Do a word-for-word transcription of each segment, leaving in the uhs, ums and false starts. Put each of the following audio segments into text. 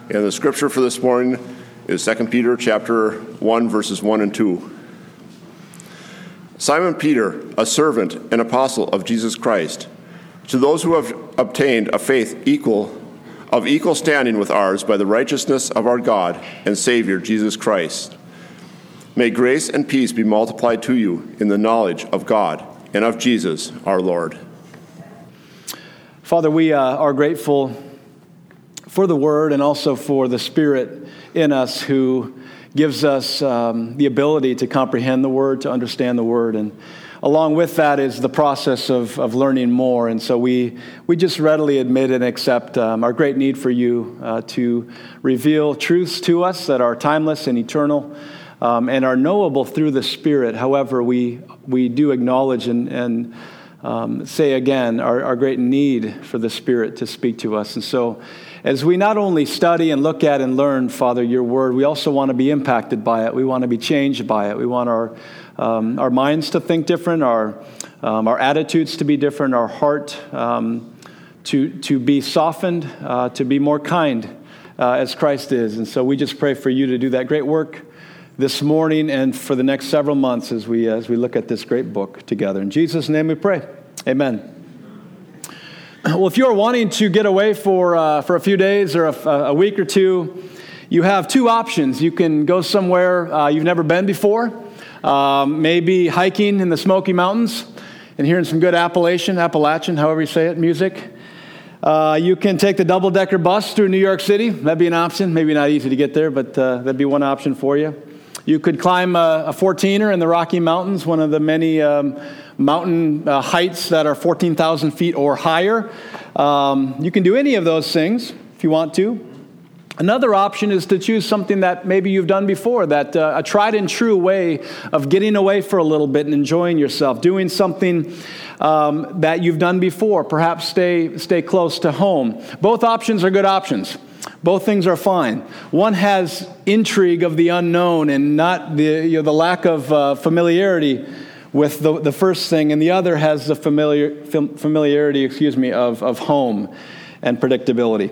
And the scripture for this morning is Second Peter chapter one, verses one and two. Simon Peter, a servant and apostle of Jesus Christ, to those who have obtained a faith equal of equal standing with ours by the righteousness of our God and Savior Jesus Christ. May grace and peace be multiplied to you in the knowledge of God and of Jesus our Lord. Father, we uh, are grateful for the Word and also for the Spirit in us who gives us um, the ability to comprehend the Word, to understand the Word. And along with that is the process of, of learning more. And so we, we just readily admit and accept um, our great need for you uh, to reveal truths to us that are timeless and eternal um, and are knowable through the Spirit. However, we, we do acknowledge and, and um, say again our, our great need for the Spirit to speak to us. And so as we not only study and look at and learn, Father, your word, we also want to be impacted by it. We want to be changed by it. We want our um, our minds to think different, our um, our attitudes to be different, our heart um, to to be softened, uh, to be more kind uh, as Christ is. And so we just pray for you to do that great work this morning and for the next several months as we as we look at this great book together. In Jesus' name we pray. Amen. Well, if you're wanting to get away for uh, for a few days or a, a week or two, you have two options. You can go somewhere uh, you've never been before, um, maybe hiking in the Smoky Mountains and hearing some good Appalachian, Appalachian, however you say it, music. Uh, you can take the double-decker bus through New York City. That'd be an option. Maybe not easy to get there, but uh, that'd be one option for you. You could climb a, a fourteener in the Rocky Mountains, one of the many um, mountain uh, heights that are fourteen thousand feet or higher. Um, you can do any of those things if you want to. Another option is to choose something that maybe you've done before, that uh, a tried and true way of getting away for a little bit and enjoying yourself, doing something um, that you've done before, perhaps stay stay close to home. Both options are good options. Both things are fine. One has intrigue of the unknown and not the you know, the lack of uh, familiarity with the, the first thing, and the other has the familiar familiarity, excuse me, of, of home and predictability.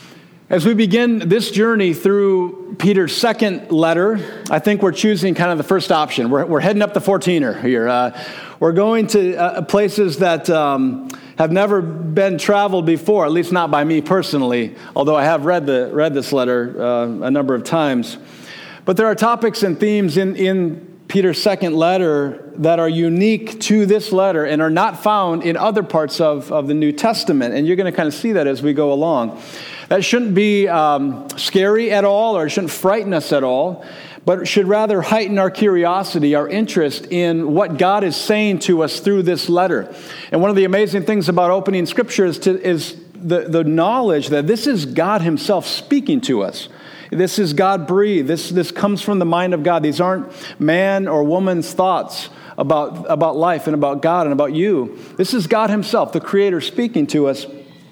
As we begin this journey through Peter's second letter, I think we're choosing kind of the first option. We're, we're heading up the fourteener here. Uh, we're going to uh, places that um, have never been traveled before, at least not by me personally, although I have read the read this letter uh, a number of times. But there are topics and themes in, in Peter's second letter that are unique to this letter and are not found in other parts of, of the New Testament. And you're going to kind of see that as we go along. That shouldn't be um, scary at all, or it shouldn't frighten us at all, but it should rather heighten our curiosity, our interest in what God is saying to us through this letter. And one of the amazing things about opening Scripture is, to, is the, the knowledge that this is God himself speaking to us. This is God-breathed. This, this comes from the mind of God. These aren't man or woman's thoughts about, about life and about God and about you. This is God himself, the Creator, speaking to us.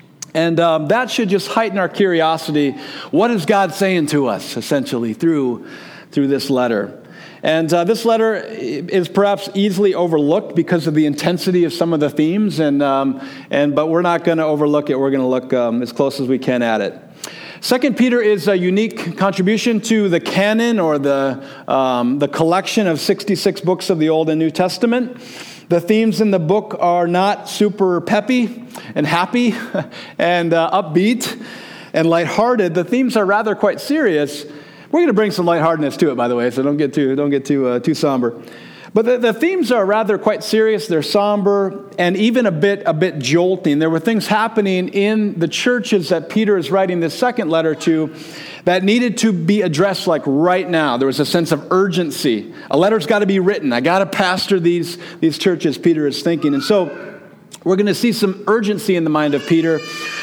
And um, that should just heighten our curiosity. What is God saying to us, essentially, through, through this letter? And uh, this letter is perhaps easily overlooked because of the intensity of some of the themes. And um, and but we're not going to overlook it. We're going to look um, as close as we can at it. Second Peter is a unique contribution to the canon, or the um, the collection of sixty-six books of the Old and New Testament. The themes in the book are not super peppy and happy and uh, upbeat and lighthearted. The themes are rather quite serious. We're going to bring some lightheartedness to it, by the way, so don't get too don't get too uh, too somber. But the, the themes are rather quite serious. They're somber and even a bit a bit jolting. There were things happening in the churches that Peter is writing this second letter to that needed to be addressed like right now. There was a sense of urgency. A letter's got to be written. I got to pastor these, these churches, Peter is thinking. And so we're going to see some urgency in the mind of Peter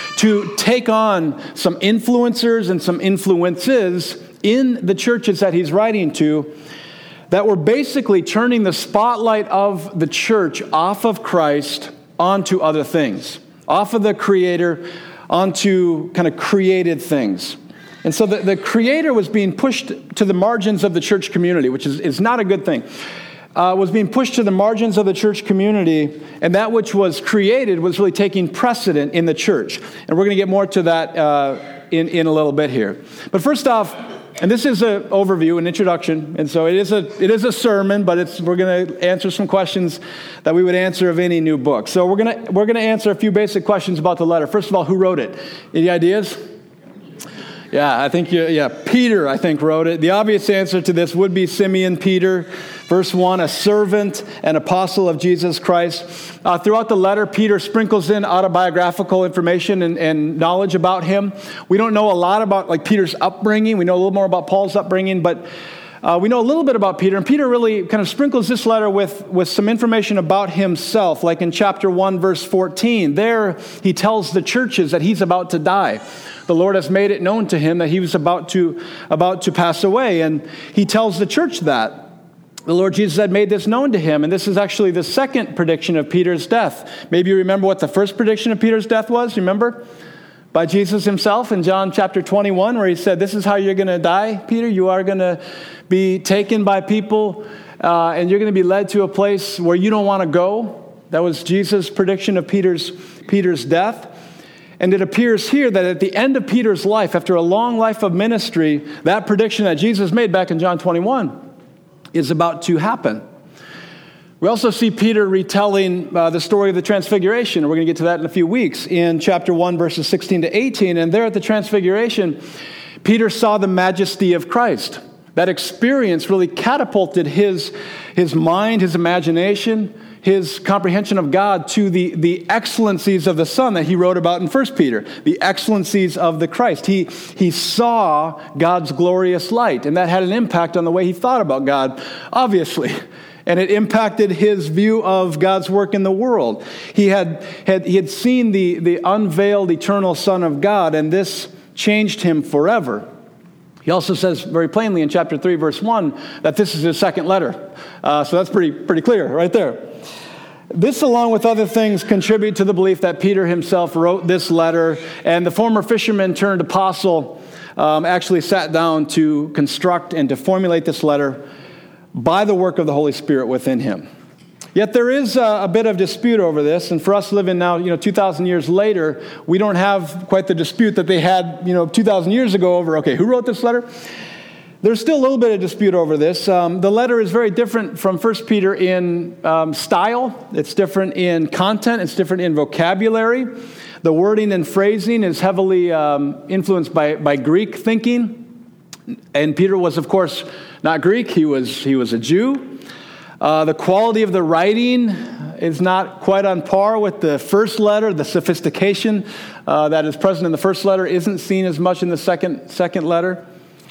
to take on some influencers and some influences in the churches that he's writing to that were basically turning the spotlight of the church off of Christ onto other things, off of the Creator onto kind of created things. And so the, the Creator was being pushed to the margins of the church community, which is, is not a good thing. uh, was being pushed to the margins of the church community, and that which was created was really taking precedent in the church. And we're going to get more to that uh, in, in a little bit here. But first off, and this is an overview, an introduction, and so it is a it is a sermon, but it's we're going to answer some questions that we would answer of any new book. So we're going to we're going to answer a few basic questions about the letter. First of all, who wrote it? Any ideas? Yeah, I think you, yeah, Peter, I think, wrote it. The obvious answer to this would be Simeon Peter. Verse one, a servant and apostle of Jesus Christ. Uh, throughout the letter, Peter sprinkles in autobiographical information and, and knowledge about him. We don't know a lot about like Peter's upbringing. We know a little more about Paul's upbringing, but uh, we know a little bit about Peter. And Peter really kind of sprinkles this letter with, with some information about himself, like in chapter one, verse fourteen. There, he tells the churches that he's about to die. The Lord has made it known to him that he was about to, about to pass away. And he tells the church that. The Lord Jesus had made this known to him. And this is actually the second prediction of Peter's death. Maybe you remember what the first prediction of Peter's death was. Remember? By Jesus himself in John chapter twenty-one, where he said, this is how you're going to die, Peter. You are going to be taken by people, uh, and you're going to be led to a place where you don't want to go. That was Jesus' prediction of Peter's, Peter's death. And it appears here that at the end of Peter's life, after a long life of ministry, that prediction that Jesus made back in John twenty-one is about to happen. We also see Peter retelling uh, the story of the Transfiguration. We're going to get to that in a few weeks in chapter one, verses sixteen to eighteen. And there at the Transfiguration, Peter saw the majesty of Christ. That experience really catapulted his, his mind, his imagination, his comprehension of God to the, the excellencies of the Son that he wrote about in First Peter, the excellencies of the Christ. He, he saw God's glorious light, and that had an impact on the way he thought about God, obviously. And it impacted his view of God's work in the world. He had, had, he had seen the, the unveiled eternal Son of God, and this changed him forever. He also says very plainly in chapter three, verse one, that this is his second letter. Uh, so that's pretty, pretty clear right there. This, along with other things, contribute to the belief that Peter himself wrote this letter, and the former fisherman turned apostle um, actually sat down to construct and to formulate this letter by the work of the Holy Spirit within him. Yet there is a, a bit of dispute over this, and for us living now, you know, two thousand years later, we don't have quite the dispute that they had, you know, two thousand years ago over, okay, who wrote this letter? There's still a little bit of dispute over this. Um, the letter is very different from First Peter in um, style. It's different in content. It's different in vocabulary. The wording and phrasing is heavily um, influenced by, by Greek thinking. And Peter was, of course, not Greek. He was, he was a Jew. Uh, the quality of the writing is not quite on par with the first letter. The sophistication uh, that is present in the first letter isn't seen as much in the second, second letter.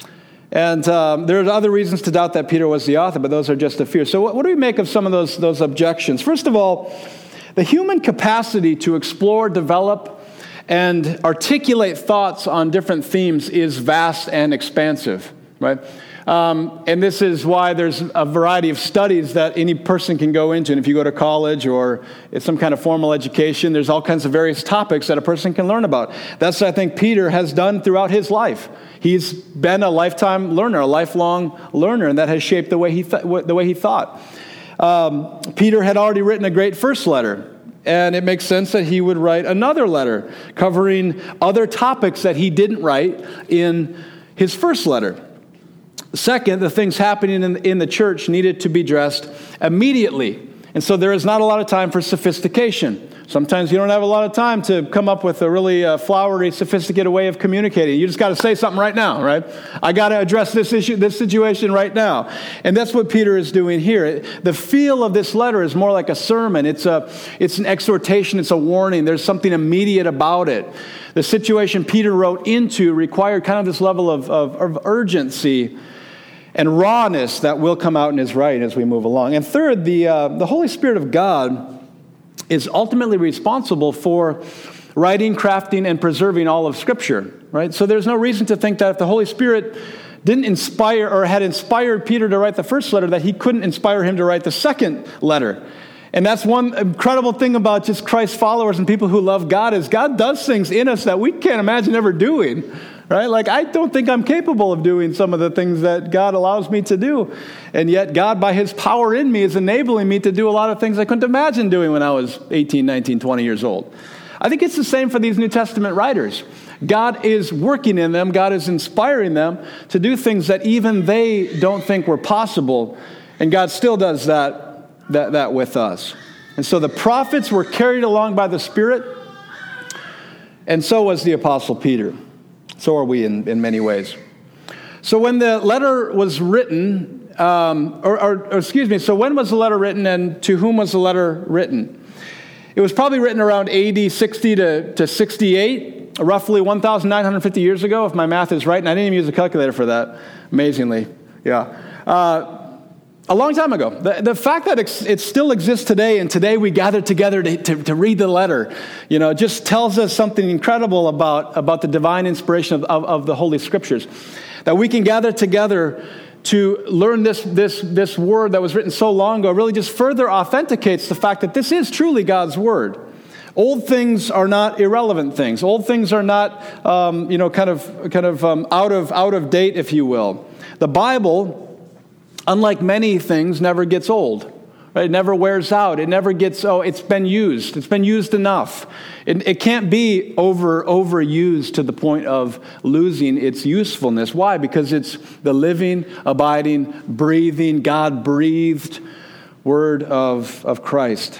And um, there are other reasons to doubt that Peter was the author, but those are just a few. So what, what do we make of some of those, those objections? First of all, the human capacity to explore, develop, and articulate thoughts on different themes is vast and expansive, right? Um, and this is why there's a variety of studies that any person can go into. And if you go to college or it's some kind of formal education, there's all kinds of various topics that a person can learn about. That's what I think Peter has done throughout his life. He's been a lifetime learner, a lifelong learner, and that has shaped the way he th- the way he thought. Um, Peter had already written a great first letter, and it makes sense that he would write another letter covering other topics that he didn't write in his first letter. Second, the things happening in, in the church needed to be addressed immediately. And so there is not a lot of time for sophistication. Sometimes you don't have a lot of time to come up with a really uh, flowery, sophisticated way of communicating. You just got to say something right now, right? I got to address this issue, this situation right now. And that's what Peter is doing here. The feel of this letter is more like a sermon. It's a, it's an exhortation. It's a warning. There's something immediate about it. The situation Peter wrote into required kind of this level of, of, of urgency and rawness that will come out in his writing as we move along. And third, the uh, the Holy Spirit of God is ultimately responsible for writing, crafting, and preserving all of Scripture, right? So there's no reason to think that if the Holy Spirit didn't inspire or had inspired Peter to write the first letter, that he couldn't inspire him to write the second letter. And that's one incredible thing about just Christ's followers and people who love God is God does things in us that we can't imagine ever doing, right? Like, I don't think I'm capable of doing some of the things that God allows me to do. And yet God, by his power in me, is enabling me to do a lot of things I couldn't imagine doing when I was eighteen, nineteen, twenty years old. I think it's the same for these New Testament writers. God is working in them. God is inspiring them to do things that even they don't think were possible. And God still does that, that, that with us. And so the prophets were carried along by the Spirit, and so was the Apostle Peter. So are we in, in many ways. So when the letter was written, um, or, or, or excuse me, so when was the letter written, and to whom was the letter written? It was probably written around A D sixty to sixty-eight, roughly one thousand nine hundred fifty years ago, if my math is right, and I didn't even use a calculator for that, amazingly. Yeah. Uh, a long time ago. The, the fact that it, it still exists today, and today we gather together to, to, to read the letter, you know, just tells us something incredible about, about the divine inspiration of, of, of the Holy Scriptures. That we can gather together to learn this, this, this word that was written so long ago really just further authenticates the fact that this is truly God's word. Old things are not irrelevant things. Old things are not, um, you know, kind of, kind of um, out of, out of date, if you will. The Bible, unlike many things, never gets old. Right? It never wears out. It never gets, oh, it's been used. It's been used enough. It, it can't be over overused to the point of losing its usefulness. Why? Because it's the living, abiding, breathing, God-breathed word of, of Christ.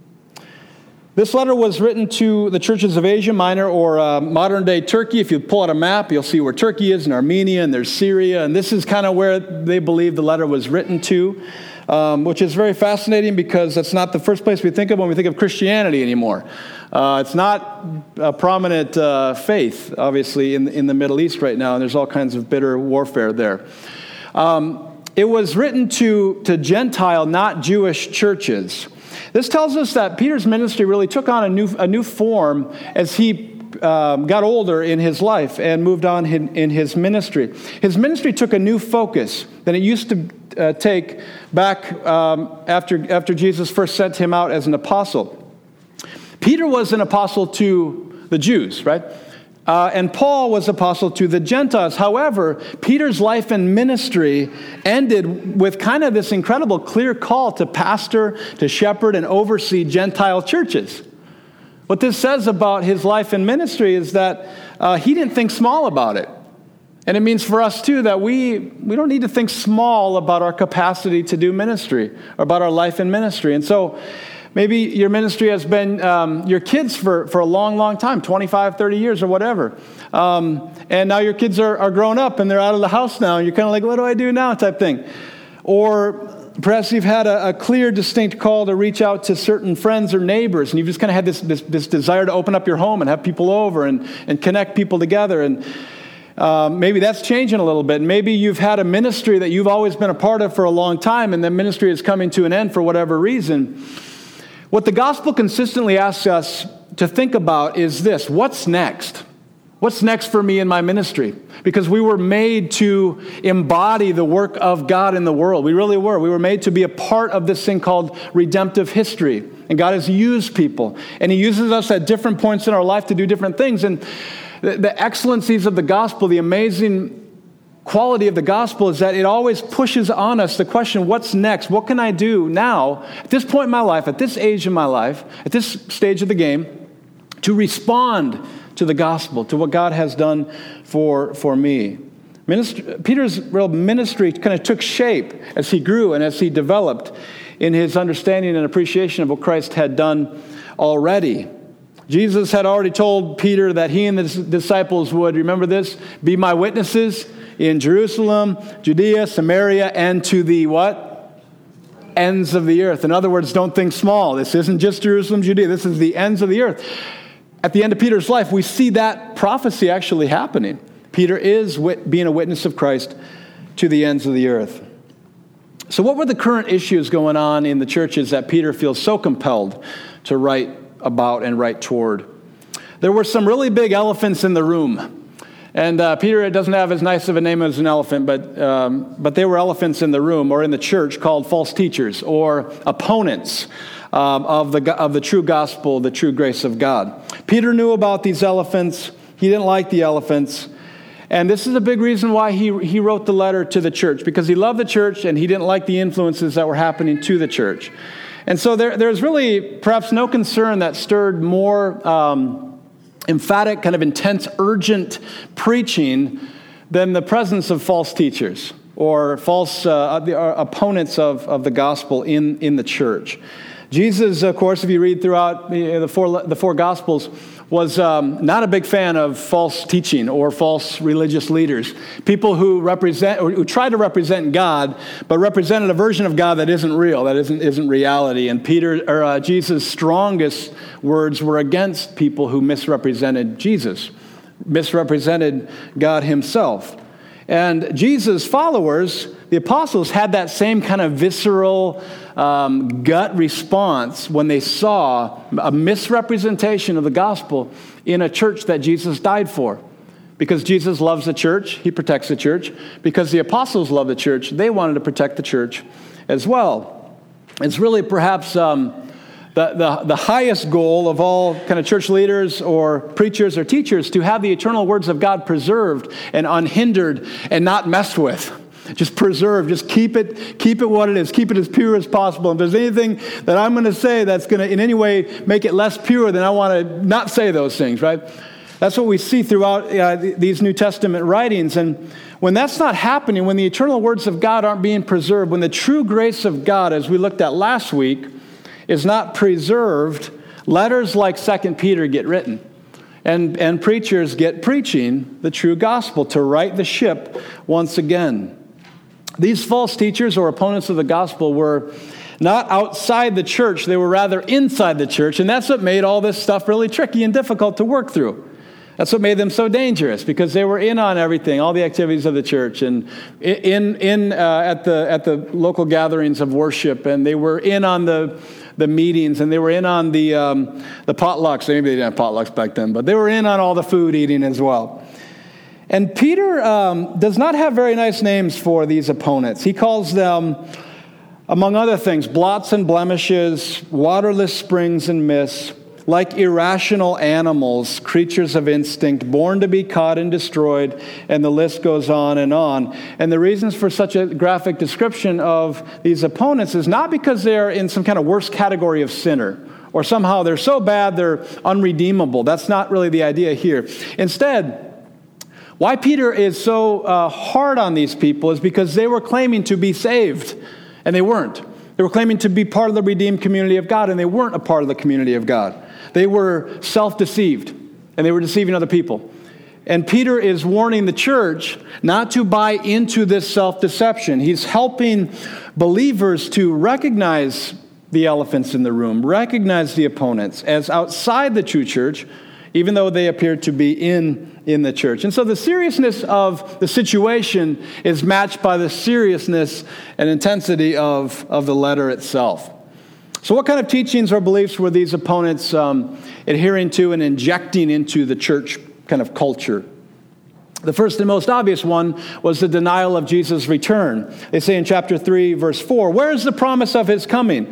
This letter was written to the churches of Asia Minor, or uh, modern-day Turkey. If you pull out a map, you'll see where Turkey is, and Armenia, and there's Syria. And this is kind of where they believe the letter was written to. Um, which is very fascinating because that's not the first place we think of when we think of Christianity anymore. Uh, it's not a prominent uh, faith, obviously, in, in the Middle East right now, and there's all kinds of bitter warfare there. Um, it was written to, to Gentile, not Jewish churches. This tells us that Peter's ministry really took on a new, a new form as he um, got older in his life and moved on in, in his ministry. His ministry took a new focus than it used to Uh, take back um, after, after Jesus first sent him out as an apostle. Peter was an apostle to the Jews, right? Uh, and Paul was apostle to the Gentiles. However, Peter's life and ministry ended with kind of this incredible clear call to pastor, to shepherd, and oversee Gentile churches. What this says about his life and ministry is that uh, he didn't think small about it. And it means for us, too, that we, we don't need to think small about our capacity to do ministry, or about our life in ministry. And so maybe your ministry has been um, your kids for, for a long, long time, twenty-five, thirty years or whatever. Um, and now your kids are, are grown up and they're out of the house now, and you're kind of like, what do I do now type thing. Or perhaps you've had a, a clear, distinct call to reach out to certain friends or neighbors, and you've just kind of had this, this, this desire to open up your home and have people over and, and connect people together. And Um, maybe that's changing a little bit. Maybe you've had a ministry that you've always been a part of for a long time, and the ministry is coming to an end for whatever reason. What the gospel consistently asks us to think about is this: what's next? What's next for me in my ministry? Because we were made to embody the work of God in the world. We really were. We were made to be a part of this thing called redemptive history. And God has used people. And he uses us at different points in our life to do different things. And the, the excellencies of the gospel, the amazing quality of the gospel is that it always pushes on us the question, what's next? What can I do now, at this point in my life, at this age in my life, at this stage of the game, to respond to the gospel, to what God has done for, for me. Ministry, Peter's real ministry kind of took shape as he grew and as he developed in his understanding and appreciation of what Christ had done already. Jesus had already told Peter that he and the disciples would, remember this, be my witnesses in Jerusalem, Judea, Samaria, and to the what? Ends of the earth. In other words, don't think small. This isn't just Jerusalem, Judea. This is the ends of the earth. At the end of Peter's life, we see that prophecy actually happening. Peter is wit- being a witness of Christ to the ends of the earth. So what were the current issues going on in the churches that Peter feels so compelled to write about and write toward? There were some really big elephants in the room. And uh, Peter doesn't have as nice of a name as an elephant, but um, but they were elephants in the room or in the church called false teachers or opponents um, of the of the true gospel, the true grace of God. Peter knew about these elephants. He didn't like the elephants. And this is a big reason why he, he wrote the letter to the church, because he loved the church and he didn't like the influences that were happening to the church. And so there, there's really perhaps no concern that stirred more um, emphatic, kind of intense, urgent preaching than the presence of false teachers or false uh, the, uh, opponents of, of the gospel in, in the church. Jesus, of course, if you read throughout the four, the four Gospels, was um, not a big fan of false teaching or false religious leaders. People who represent, or who try to represent God, but represented a version of God that isn't real, that isn't isn't reality. And Peter, or uh, Jesus' strongest words were against people who misrepresented Jesus, misrepresented God himself. And Jesus' followers, the apostles, had that same kind of visceral um, gut response when they saw a misrepresentation of the gospel in a church that Jesus died for. Because Jesus loves the church, he protects the church. Because the apostles love the church, they wanted to protect the church as well. It's really perhaps um, the, the, the highest goal of all kind of church leaders or preachers or teachers to have the eternal words of God preserved and unhindered and not messed with. Just preserve, just keep it, keep it what it is, keep it as pure as possible. If there's anything that I'm going to say that's going to in any way make it less pure, then I want to not say those things, right? That's what we see throughout uh, these New Testament writings. And when that's not happening, when the eternal words of God aren't being preserved, when the true grace of God, as we looked at last week, is not preserved, letters like Second Peter get written. And, and preachers get preaching the true gospel to right the ship once again. These false teachers or opponents of the gospel were not outside the church, they were rather inside the church, and that's what made all this stuff really tricky and difficult to work through. That's what made them so dangerous, because they were in on everything, all the activities of the church, and in in uh, at the at the local gatherings of worship, and they were in on the the meetings, and they were in on the um, the potlucks. Maybe they didn't have potlucks back then, but they were in on all the food eating as well. And Peter um, does not have very nice names for these opponents. He calls them, among other things, blots and blemishes, waterless springs and mists, like irrational animals, creatures of instinct, born to be caught and destroyed, and the list goes on and on. And the reasons for such a graphic description of these opponents is not because they're in some kind of worse category of sinner, or somehow they're so bad they're unredeemable. That's not really the idea here. Instead, why Peter is so uh, hard on these people is because they were claiming to be saved, and they weren't. They were claiming to be part of the redeemed community of God, and they weren't a part of the community of God. They were self-deceived, and they were deceiving other people. And Peter is warning the church not to buy into this self-deception. He's helping believers to recognize the elephants in the room, recognize the opponents as outside the true church, even though they appear to be in, in the church. And so the seriousness of the situation is matched by the seriousness and intensity of, of the letter itself. So what kind of teachings or beliefs were these opponents um, adhering to and injecting into the church kind of culture? The first and most obvious one was the denial of Jesus' return. They say in chapter three, verse four, "Where is the promise of his coming?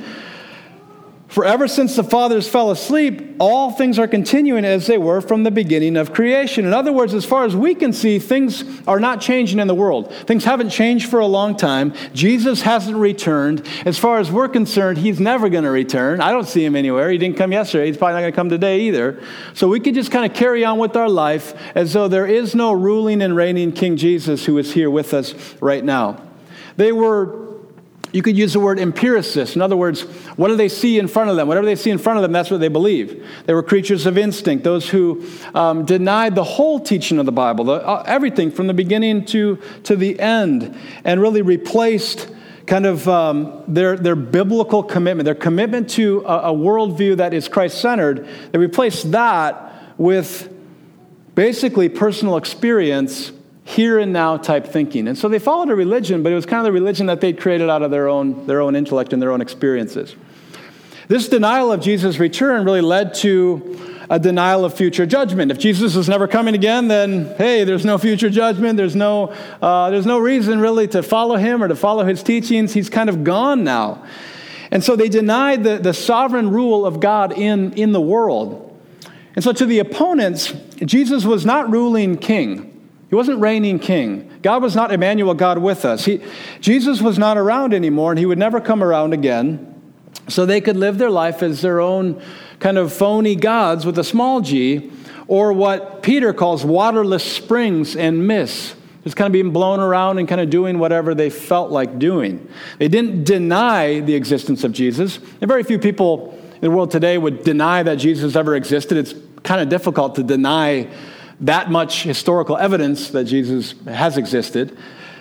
For ever since the fathers fell asleep, all things are continuing as they were from the beginning of creation." In other words, as far as we can see, things are not changing in the world. Things haven't changed for a long time. Jesus hasn't returned. As far as we're concerned, he's never going to return. I don't see him anywhere. He didn't come yesterday. He's probably not going to come today either. So we could just kind of carry on with our life as though there is no ruling and reigning King Jesus who is here with us right now. They were You could use the word empiricist. In other words, what do they see in front of them? Whatever they see in front of them, that's what they believe. They were creatures of instinct, those who um, denied the whole teaching of the Bible, the, uh, everything from the beginning to, to the end, and really replaced kind of um, their, their biblical commitment, their commitment to a, a worldview that is Christ-centered. They replaced that with basically personal experience, here and now type thinking. And so they followed a religion, but it was kind of the religion that they'd created out of their own, their own intellect and their own experiences. This denial of Jesus' return really led to a denial of future judgment. If Jesus is never coming again, then, hey, there's no future judgment. There's no, uh, there's no reason really to follow him or to follow his teachings. He's kind of gone now. And so they denied the, the sovereign rule of God in, in the world. And so to the opponents, Jesus was not ruling king. He wasn't reigning king. God was not Emmanuel, God with us. He, Jesus was not around anymore, and he would never come around again. So they could live their life as their own kind of phony gods with a small g, or what Peter calls waterless springs and mists, just kind of being blown around and kind of doing whatever they felt like doing. They didn't deny the existence of Jesus. And very few people in the world today would deny that Jesus ever existed. It's kind of difficult to deny that much historical evidence that Jesus has existed.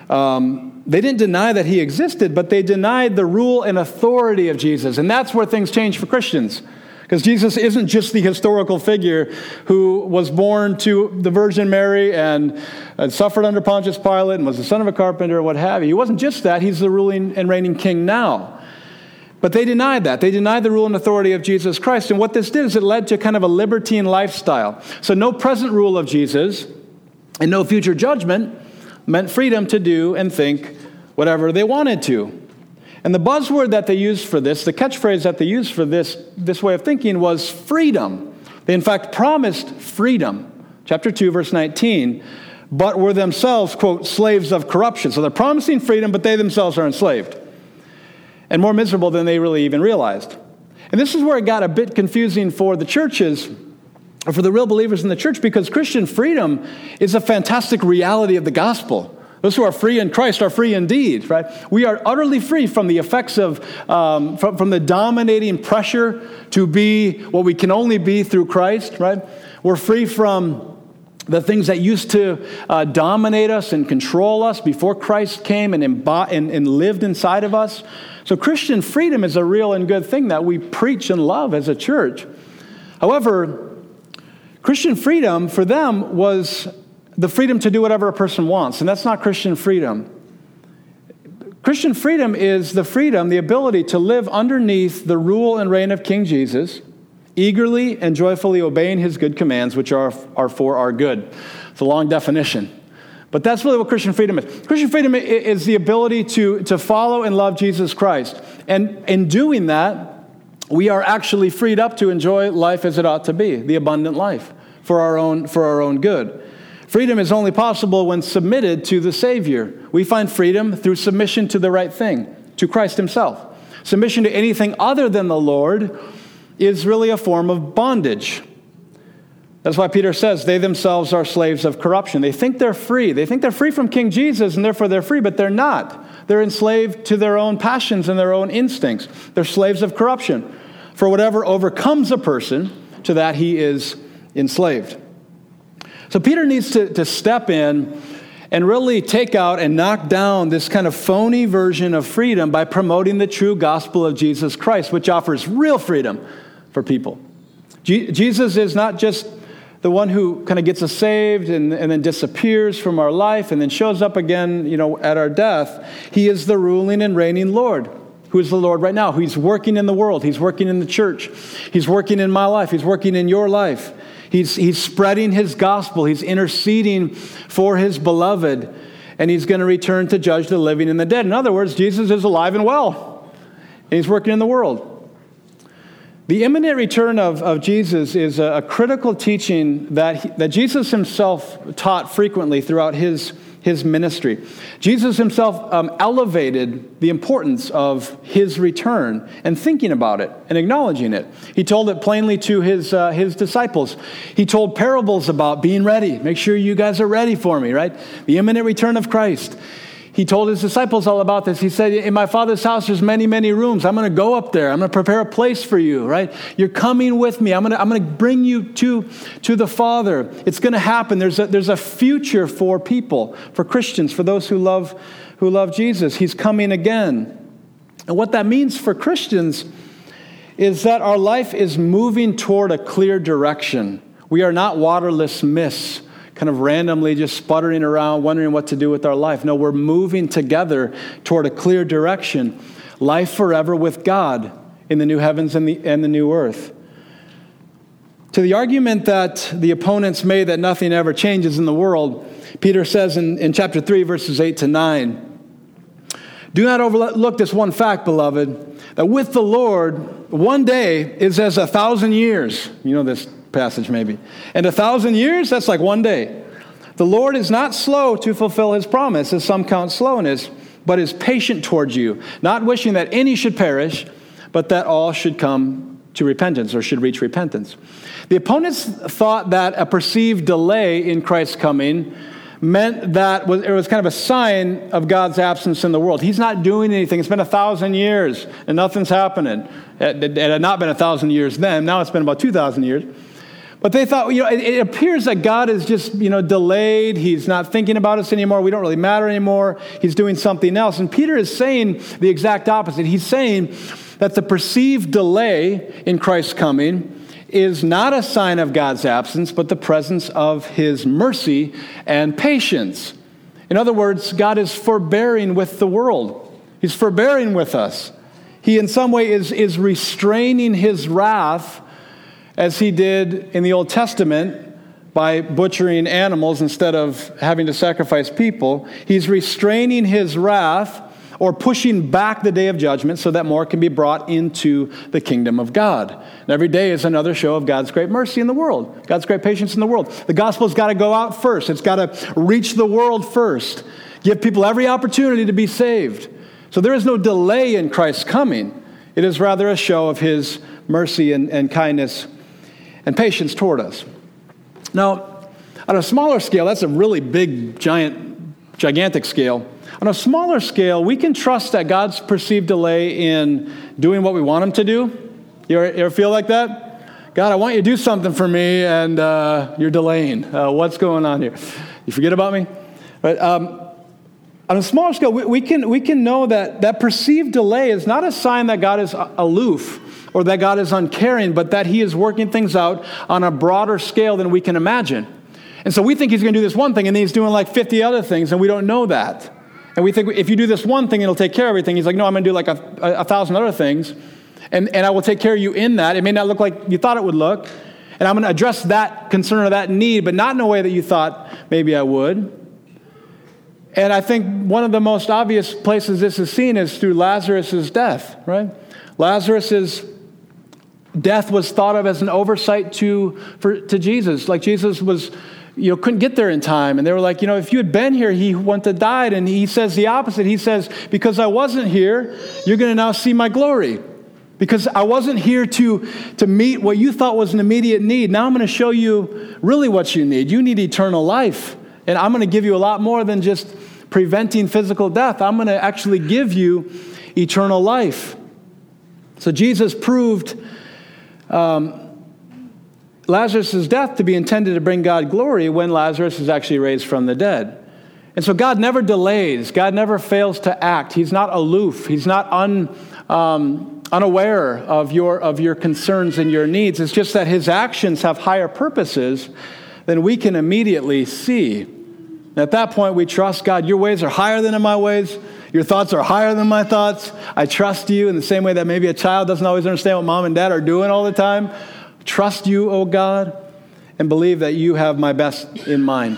Um, they didn't deny that he existed, but they denied the rule and authority of Jesus. And that's where things change for Christians. Because Jesus isn't just the historical figure who was born to the Virgin Mary and, and suffered under Pontius Pilate and was the son of a carpenter or what have you. He wasn't just that. He's the ruling and reigning king now. But they denied that. They denied the rule and authority of Jesus Christ. And what this did is it led to kind of a libertine lifestyle. So no present rule of Jesus and no future judgment meant freedom to do and think whatever they wanted to. And the buzzword that they used for this, the catchphrase that they used for this, this way of thinking was freedom. They in fact promised freedom. Chapter two, verse nineteen, but were themselves, quote, slaves of corruption. So they're promising freedom, but they themselves are enslaved. And more miserable than they really even realized. And this is where it got a bit confusing for the churches, or for the real believers in the church, because Christian freedom is a fantastic reality of the gospel. Those who are free in Christ are free indeed, right? We are utterly free from the effects of, um, from, from the dominating pressure to be what we can only be through Christ, right? We're free from the things that used to uh, dominate us and control us before Christ came and, imbo- and, and lived inside of us. So Christian freedom is a real and good thing that we preach and love as a church. However, Christian freedom for them was the freedom to do whatever a person wants, and that's not Christian freedom. Christian freedom is the freedom, the ability to live underneath the rule and reign of King Jesus, eagerly and joyfully obeying his good commands, which are, are for our good. It's a long definition. But that's really what Christian freedom is. Christian freedom is the ability to, to follow and love Jesus Christ. And in doing that, we are actually freed up to enjoy life as it ought to be, the abundant life, for our own, for our own good. Freedom is only possible when submitted to the Savior. We find freedom through submission to the right thing, to Christ himself. Submission to anything other than the Lord is really a form of bondage. That's why Peter says they themselves are slaves of corruption. They think they're free. They think they're free from King Jesus, and therefore they're free, but they're not. They're enslaved to their own passions and their own instincts. They're slaves of corruption. For whatever overcomes a person, to that he is enslaved. So Peter needs to, to step in and really take out and knock down this kind of phony version of freedom by promoting the true gospel of Jesus Christ, which offers real freedom for people. Je- Jesus is not just the one who kind of gets us saved and, and then disappears from our life and then shows up again, you know, at our death. He is the ruling and reigning Lord, who is the Lord right now. He's working in the world. He's working in the church. He's working in my life. He's working in your life. He's, he's spreading his gospel. He's interceding for his beloved. And he's going to return to judge the living and the dead. In other words, Jesus is alive and well. And he's working in the world. The imminent return of, of Jesus is a, a critical teaching that, he, that Jesus himself taught frequently throughout his, his ministry. Jesus himself um, elevated the importance of his return and thinking about it and acknowledging it. He told it plainly to his, uh, his disciples. He told parables about being ready. Make sure you guys are ready for me, right? The imminent return of Christ. He told his disciples all about this. He said, in my Father's house, there's many, many rooms. I'm going to go up there. I'm going to prepare a place for you, right? You're coming with me. I'm going to, I'm going to bring you to, to the Father. It's going to happen. There's a, there's a future for people, for Christians, for those who love, who love Jesus. He's coming again. And what that means for Christians is that our life is moving toward a clear direction. We are not waterless mists, kind of randomly just sputtering around, wondering what to do with our life. No, we're moving together toward a clear direction. Life forever with God in the new heavens and the, and the new earth. To the argument that the opponents made that nothing ever changes in the world, Peter says in, in chapter three, verses eight to nine, do not overlook this one fact, beloved, that with the Lord, one day is as a thousand years. You know this passage maybe. And a thousand years, that's like one day. The Lord is not slow to fulfill his promise, as some count slowness, but is patient towards you, not wishing that any should perish, but that all should come to repentance or should reach repentance. The opponents thought that a perceived delay in Christ's coming meant that it was kind of a sign of God's absence in the world. He's not doing anything. It's been a thousand years and nothing's happening. It had not been a thousand years then. Now it's been about two thousand years. But they thought, you know, it, it appears that God is just, you know, delayed. He's not thinking about us anymore. We don't really matter anymore. He's doing something else. And Peter is saying the exact opposite. He's saying that the perceived delay in Christ's coming is not a sign of God's absence, but the presence of his mercy and patience. In other words, God is forbearing with the world. He's forbearing with us. He, in some way, is, is restraining his wrath as he did in the Old Testament by butchering animals instead of having to sacrifice people. He's restraining his wrath or pushing back the day of judgment so that more can be brought into the kingdom of God. And every day is another show of God's great mercy in the world, God's great patience in the world. The gospel's got to go out first. It's got to reach the world first. Give people every opportunity to be saved. So there is no delay in Christ's coming. It is rather a show of his mercy and, and kindness and patience toward us. Now, on a smaller scale, that's a really big, giant, gigantic scale. On a smaller scale, we can trust that God's perceived delay in doing what we want him to do. You ever, you ever feel like that? God, I want you to do something for me, and uh, you're delaying. Uh, what's going on here? You forget about me? Right? Um, on a smaller scale, we, we can we can know that that perceived delay is not a sign that God is aloof or that God is uncaring, but that he is working things out on a broader scale than we can imagine. And so we think he's going to do this one thing, and then he's doing like fifty other things, and we don't know that. And we think if you do this one thing, it'll take care of everything. He's like, no, I'm going to do like a, a, a thousand other things, and, and I will take care of you in that. It may not look like you thought it would look, and I'm going to address that concern or that need, but not in a way that you thought maybe I would. And I think one of the most obvious places this is seen is through Lazarus' death, right? Lazarus' death was thought of as an oversight to for, to Jesus. Like Jesus was, you know, couldn't get there in time. And they were like, you know, if you had been here, he wouldn't have died. And he says the opposite. He says, because I wasn't here, you're going to now see my glory. Because I wasn't here to, to meet what you thought was an immediate need. Now I'm going to show you really what you need. You need eternal life. And I'm going to give you a lot more than just preventing physical death. I'm going to actually give you eternal life. So Jesus proved um, Lazarus' death to be intended to bring God glory when Lazarus is actually raised from the dead. And so God never delays. God never fails to act. He's not aloof. He's not un, um, unaware of your, of your concerns and your needs. It's just that his actions have higher purposes than we can immediately see. And at that point, we trust God. Your ways are higher than my ways. Your thoughts are higher than my thoughts. I trust you in the same way that maybe a child doesn't always understand what mom and dad are doing all the time. Trust you, oh God, and believe that you have my best in mind.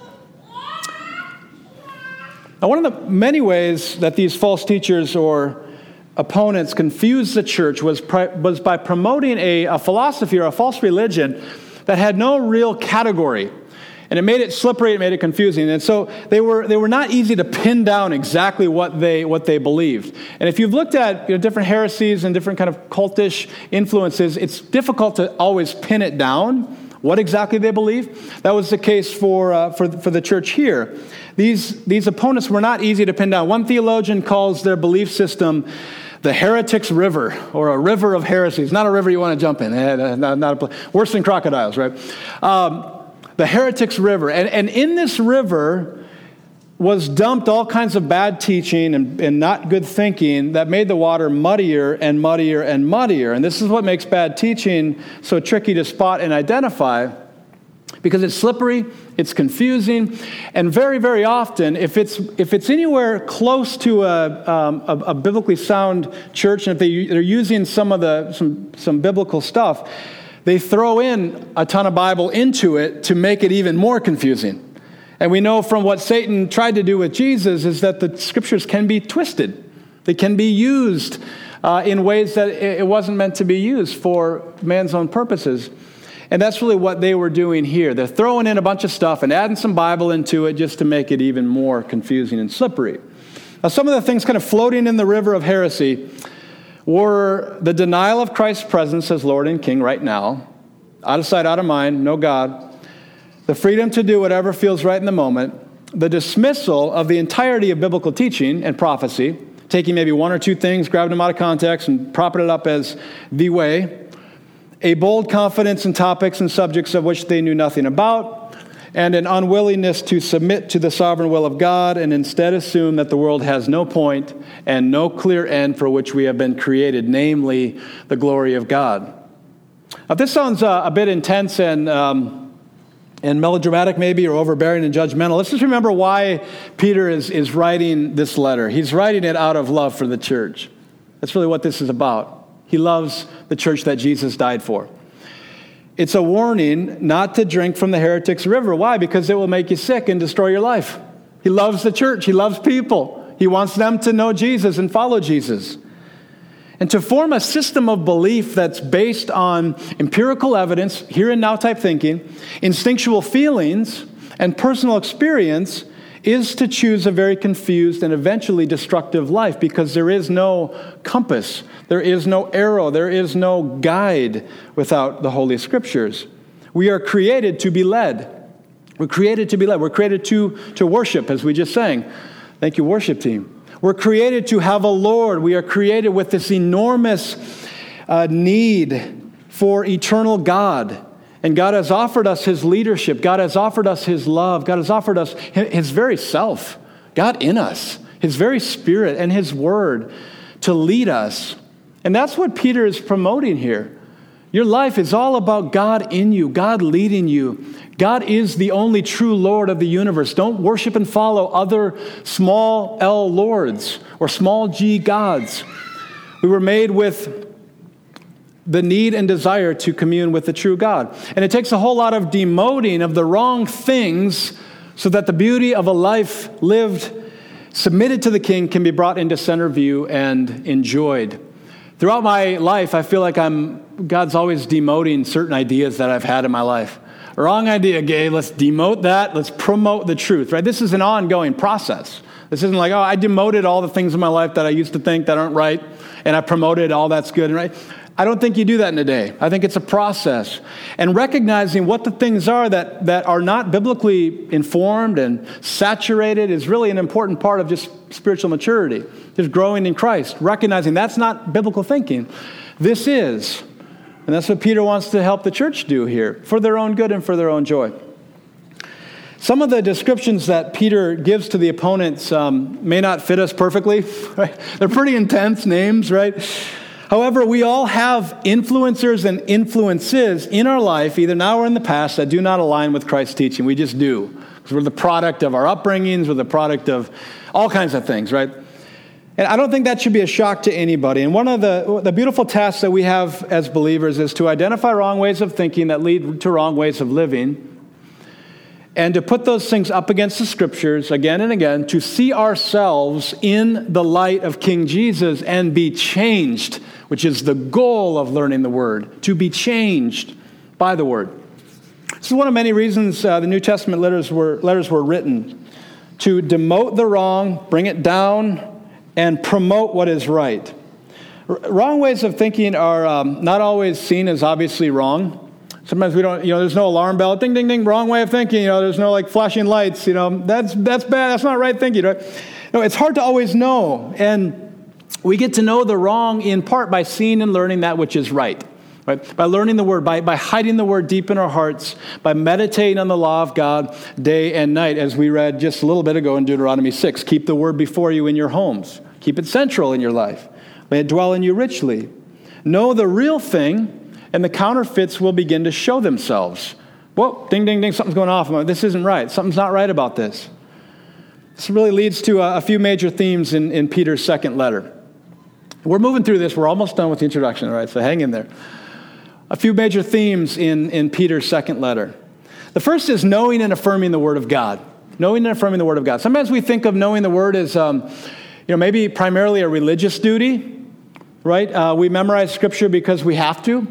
Now, one of the many ways that these false teachers or opponents confused the church was, was by promoting a, a philosophy or a false religion that had no real category. And it made it slippery, it made it confusing. And so they were they were not easy to pin down exactly what they what they believed. And if you've looked at, you know, different heresies and different kind of cultish influences, it's difficult to always pin it down, what exactly they believe. That was the case for uh, for, for the church here. These, these opponents were not easy to pin down. One theologian calls their belief system the heretics' river, or a river of heresies. Not a river you want to jump in. Not, not a, worse than crocodiles, right? Um, the heretics' river. And, and in this river was dumped all kinds of bad teaching and, and not good thinking that made the water muddier and muddier and muddier. And this is what makes bad teaching so tricky to spot and identify, because it's slippery, it's confusing, and very, very often, if it's if it's anywhere close to a, um, a, a biblically sound church, and if they, they're using some of the some some biblical stuff, they throw in a ton of Bible into it to make it even more confusing. And we know from what Satan tried to do with Jesus is that the scriptures can be twisted. They can be used uh, in ways that it wasn't meant to be used for man's own purposes. And that's really what they were doing here. They're throwing in a bunch of stuff and adding some Bible into it just to make it even more confusing and slippery. Now, some of the things kind of floating in the river of heresy were the denial of Christ's presence as Lord and King right now, out of sight, out of mind, no God, the freedom to do whatever feels right in the moment, the dismissal of the entirety of biblical teaching and prophecy, taking maybe one or two things, grabbing them out of context and propping it up as the way, a bold confidence in topics and subjects of which they knew nothing about, and an unwillingness to submit to the sovereign will of God and instead assume that the world has no point and no clear end for which we have been created, namely the glory of God. Now, if this sounds uh, a bit intense and um, and melodramatic maybe, or overbearing and judgmental, let's just remember why Peter is, is writing this letter. He's writing it out of love for the church. That's really what this is about. He loves the church that Jesus died for. It's a warning not to drink from the heretic's river. Why? Because it will make you sick and destroy your life. He loves the church. He loves people. He wants them to know Jesus and follow Jesus. And to form a system of belief that's based on empirical evidence, here and now type thinking, instinctual feelings, and personal experience is to choose a very confused and eventually destructive life, because there is no compass, there is no arrow, there is no guide without the Holy Scriptures. We are created to be led. We're created to be led. We're created to, to worship, as we just sang. Thank you, worship team. We're created to have a Lord. We are created with this enormous uh, need for eternal God. And God has offered us His leadership. God has offered us His love. God has offered us His very self, God in us, His very Spirit and His Word to lead us. And that's what Peter is promoting here. Your life is all about God in you, God leading you. God is the only true Lord of the universe. Don't worship and follow other small L lords or small g gods. We were made with the need and desire to commune with the true God. And it takes a whole lot of demoting of the wrong things so that the beauty of a life lived, submitted to the King, can be brought into center view and enjoyed. Throughout my life, I feel like I'm God's always demoting certain ideas that I've had in my life. Wrong idea, gay. Let's demote that. Let's promote the truth, right? This is an ongoing process. This isn't like, oh, I demoted all the things in my life that I used to think that aren't right, and I promoted all that's good and right. I don't think you do that in a day. I think it's a process. And recognizing what the things are that, that are not biblically informed and saturated is really an important part of just spiritual maturity, just growing in Christ. Recognizing that's not biblical thinking. This is. And that's what Peter wants to help the church do here, for their own good and for their own joy. Some of the descriptions that Peter gives to the opponents um, may not fit us perfectly. Right? They're pretty intense names, right? However, we all have influencers and influences in our life, either now or in the past, that do not align with Christ's teaching. We just do. Because we're the product of our upbringings, we're the product of all kinds of things, right? And I don't think that should be a shock to anybody. And one of the, the beautiful tasks that we have as believers is to identify wrong ways of thinking that lead to wrong ways of living, and to put those things up against the Scriptures again and again, to see ourselves in the light of King Jesus and be changed, which is the goal of learning the Word, to be changed by the Word. This is one of many reasons uh, the New Testament letters were, letters were written, to demote the wrong, bring it down, and promote what is right. R- wrong ways of thinking are um, not always seen as obviously wrong. Sometimes we don't, you know, there's no alarm bell, ding, ding, ding, wrong way of thinking, you know, there's no like flashing lights, you know, that's that's bad, that's not right thinking, right? No, it's hard to always know, and we get to know the wrong in part by seeing and learning that which is right, right? By learning the Word, by, by hiding the Word deep in our hearts, by meditating on the law of God day and night, as we read just a little bit ago in Deuteronomy six. Keep the Word before you in your homes. Keep it central in your life. May it dwell in you richly. Know the real thing, and the counterfeits will begin to show themselves. Whoa, ding, ding, ding, something's going off. This isn't right. Something's not right about this. This really leads to a, a few major themes in, in Peter's second letter. We're moving through this. We're almost done with the introduction, all right? So hang in there. A few major themes in, in Peter's second letter. The first is knowing and affirming the Word of God. Knowing and affirming the Word of God. Sometimes we think of knowing the Word as... Um, You know, maybe primarily a religious duty, right? Uh, we memorize Scripture because we have to.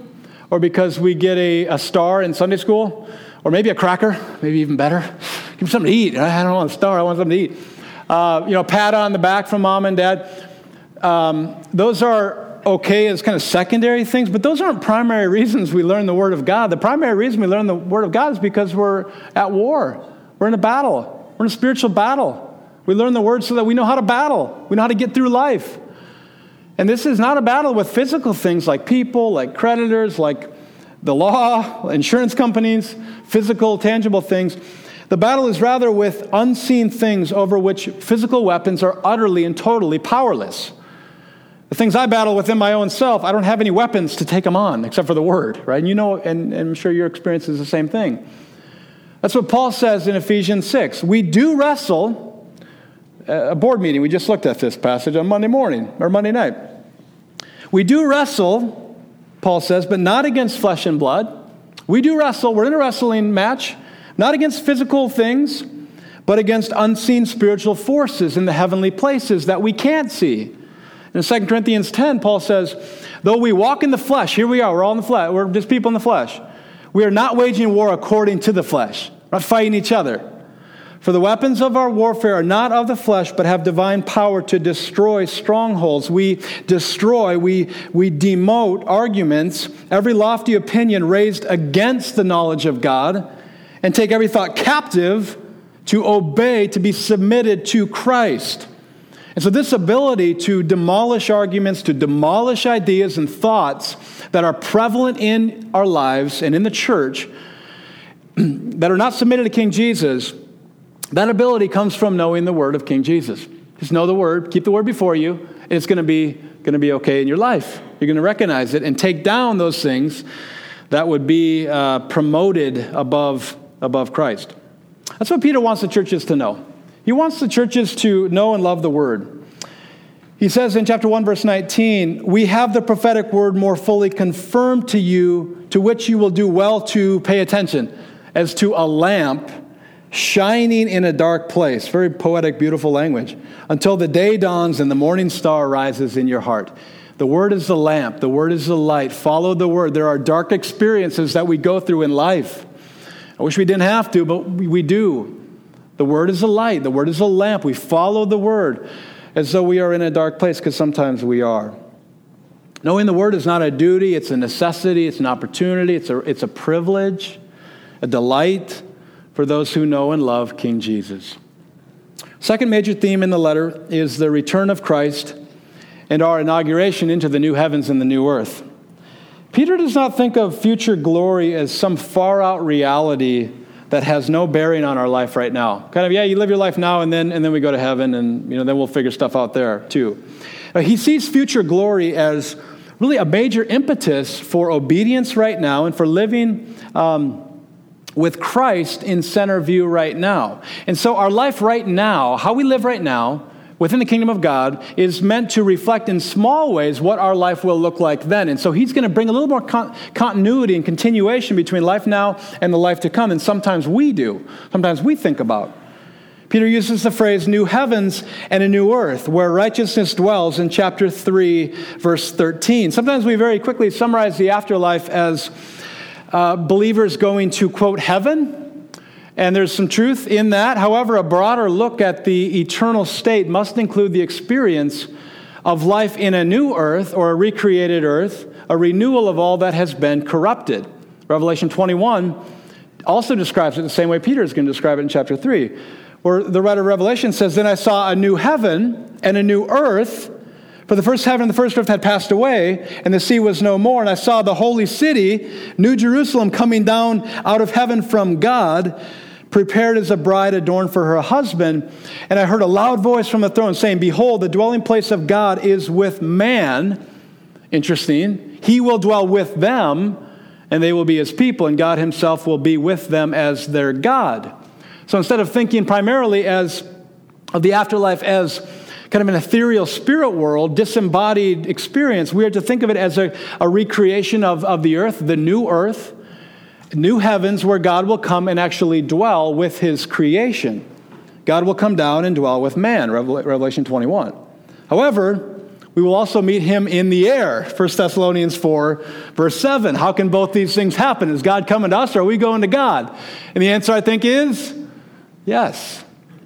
or because we get a, a star in Sunday school, or maybe a cracker, maybe even better. Give me something to eat. I don't want a star, I want something to eat. Uh, you know, pat on the back from mom and dad. Um, those are okay as kind of secondary things, but those aren't primary reasons we learn the Word of God. The primary reason we learn the Word of God is because we're at war. We're in a battle. We're in a spiritual battle. We learn the Word so that we know how to battle. We know how to get through life. And this is not a battle with physical things like people, like creditors, like the law, insurance companies, physical, tangible things. The battle is rather with unseen things over which physical weapons are utterly and totally powerless. The things I battle within my own self, I don't have any weapons to take them on except for the Word, right? And you know, and, and I'm sure your experience is the same thing. That's what Paul says in Ephesians six. We do wrestle, a board meeting, we just looked at this passage on Monday morning, or Monday night. We do wrestle, Paul says, but not against flesh and blood. We do wrestle, we're in a wrestling match, not against physical things, but against unseen spiritual forces in the heavenly places that we can't see. In Second Corinthians ten, Paul says, though we walk in the flesh, here we are, we're all in the flesh, we're just people in the flesh. We are not waging war according to the flesh, we're not fighting each other. For the weapons of our warfare are not of the flesh, but have divine power to destroy strongholds. We destroy, we, we demote arguments, every lofty opinion raised against the knowledge of God, and take every thought captive to obey, to be submitted to Christ. And so this ability to demolish arguments, to demolish ideas and thoughts that are prevalent in our lives and in the church that are not submitted to King Jesus, that ability comes from knowing the Word of King Jesus. Just know the Word, keep the Word before you, and it's going to be going to be okay in your life. You're going to recognize it and take down those things that would be uh, promoted above, above Christ. That's what Peter wants the churches to know. He wants the churches to know and love the Word. He says in chapter one, verse nineteen, we have the prophetic word more fully confirmed to you, to which you will do well to pay attention, as to a lamp shining in a dark place. Very poetic, beautiful language. Until the day dawns and the morning star rises in your heart. The Word is the lamp. The Word is the light. Follow the Word. There are dark experiences that we go through in life. I wish we didn't have to, but we do. The Word is a light. The Word is a lamp. We follow the Word as though we are in a dark place, because sometimes we are. Knowing the Word is not a duty. It's a necessity. It's an opportunity. It's a, it's a privilege, a delight for those who know and love King Jesus. Second major theme in the letter is the return of Christ and our inauguration into the new heavens and the new earth. Peter does not think of future glory as some far-out reality that has no bearing on our life right now. Kind of, yeah, you live your life now, and then and then we go to heaven, and you know then we'll figure stuff out there too. Uh, he sees future glory as really a major impetus for obedience right now and for living um, with Christ in center view right now. And so our life right now, how we live right now, within the kingdom of God, is meant to reflect in small ways what our life will look like then. And so he's going to bring a little more con- continuity and continuation between life now and the life to come than sometimes we do, sometimes we think about. Peter uses the phrase new heavens and a new earth, where righteousness dwells, in chapter three, verse thirteen. Sometimes we very quickly summarize the afterlife as uh, believers going to, quote, heaven. And there's some truth in that. However, a broader look at the eternal state must include the experience of life in a new earth, or a recreated earth, a renewal of all that has been corrupted. Revelation twenty-one also describes it the same way Peter is going to describe it in chapter three, where the writer of Revelation says, then I saw a new heaven and a new earth, for the first heaven and the first earth had passed away, and the sea was no more. And I saw the holy city, New Jerusalem, coming down out of heaven from God, prepared as a bride adorned for her husband. And I heard a loud voice from the throne saying, behold, the dwelling place of God is with man. Interesting. He will dwell with them, and they will be his people, and God himself will be with them as their God. So instead of thinking primarily as of the afterlife as kind of an ethereal spirit world, disembodied experience, we are to think of it as a, a recreation of, of the earth, the new earth, new heavens, where God will come and actually dwell with his creation. God will come down and dwell with man, Revelation twenty-one. However, we will also meet him in the air. First Thessalonians four, verse seven. How can both these things happen? Is God coming to us or are we going to God? And the answer, I think, is yes.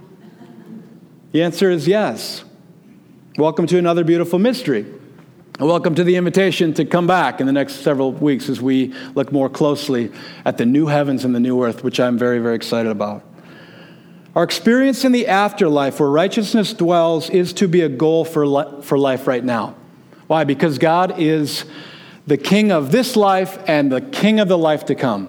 The answer is yes. Welcome to another beautiful mystery. And welcome to the invitation to come back in the next several weeks as we look more closely at the new heavens and the new earth, which I'm very, very excited about. Our experience in the afterlife where righteousness dwells is to be a goal for, li- for life right now. Why? Because God is the king of this life and the king of the life to come.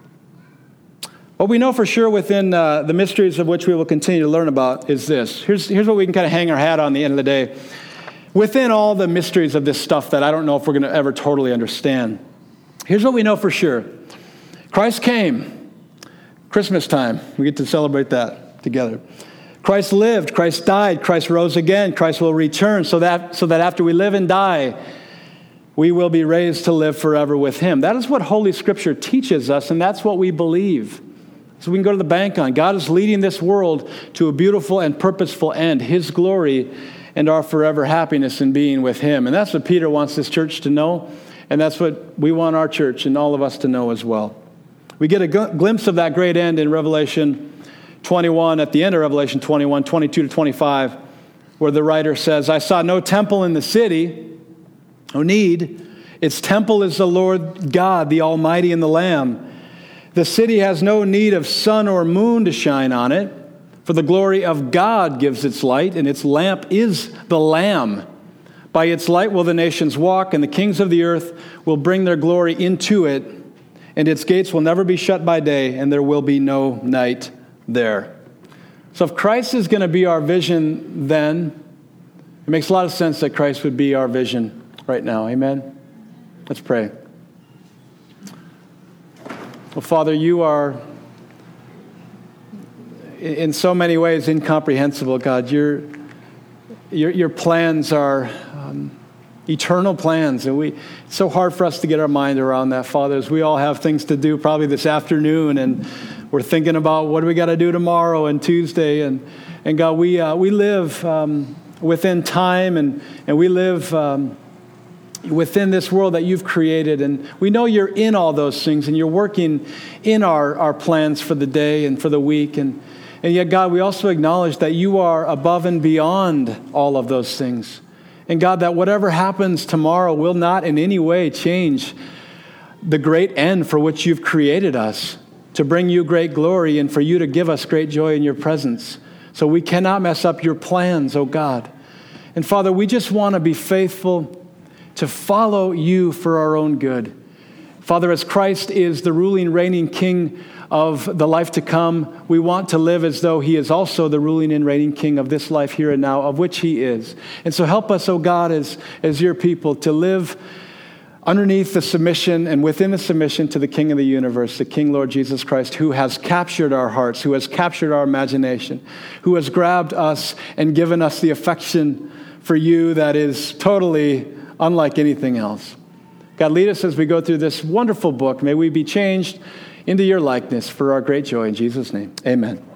What we know for sure within uh, the mysteries of which we will continue to learn about is this. Here's, here's what we can kind of hang our hat on the end of the day. Within all the mysteries of this stuff that I don't know if we're going to ever totally understand, here's what we know for sure. Christ came. Christmas time. We get to celebrate that together. Christ lived, Christ died, Christ rose again, Christ will return so that, so that after we live and die, we will be raised to live forever with him. That is what Holy Scripture teaches us, and that's what we believe. So we can go to the bank on. God is leading this world to a beautiful and purposeful end, his glory and our forever happiness in being with him. And that's what Peter wants this church to know, and that's what we want our church and all of us to know as well. We get a gl- glimpse of that great end in Revelation twenty-one, at the end of Revelation twenty-one, twenty-two to twenty-five, where the writer says, I saw no temple in the city, no need. Its temple is the Lord God, the Almighty, and the Lamb. The city has no need of sun or moon to shine on it, for the glory of God gives its light, and its lamp is the Lamb. By its light will the nations walk, and the kings of the earth will bring their glory into it, and its gates will never be shut by day, and there will be no night there. So if Christ is going to be our vision then, it makes a lot of sense that Christ would be our vision right now. Amen? Let's pray. Well, Father, you are in so many ways incomprehensible, God. Your, your, your plans are um, eternal plans, and we, it's so hard for us to get our mind around that, Father, as we all have things to do probably this afternoon, and we're thinking about what do we got to do tomorrow and Tuesday. And, and God, we uh, we live um, within time, and, and we live um, within this world that you've created. And we know you're in all those things, and you're working in our, our plans for the day and for the week. And, and yet, God, we also acknowledge that you are above and beyond all of those things. And God, that whatever happens tomorrow will not in any way change the great end for which you've created us, to bring you great glory and for you to give us great joy in your presence. So we cannot mess up your plans, oh God. And Father, we just want to be faithful to follow you for our own good. Father, as Christ is the ruling, reigning King of the life to come, we want to live as though he is also the ruling and reigning King of this life here and now, of which he is. And so help us, oh God, as, as your people, to live underneath the submission and within the submission to the King of the universe, the King Lord Jesus Christ, who has captured our hearts, who has captured our imagination, who has grabbed us and given us the affection for you that is totally unlike anything else. God, lead us as we go through this wonderful book. May we be changed into your likeness for our great joy. In Jesus' name, amen.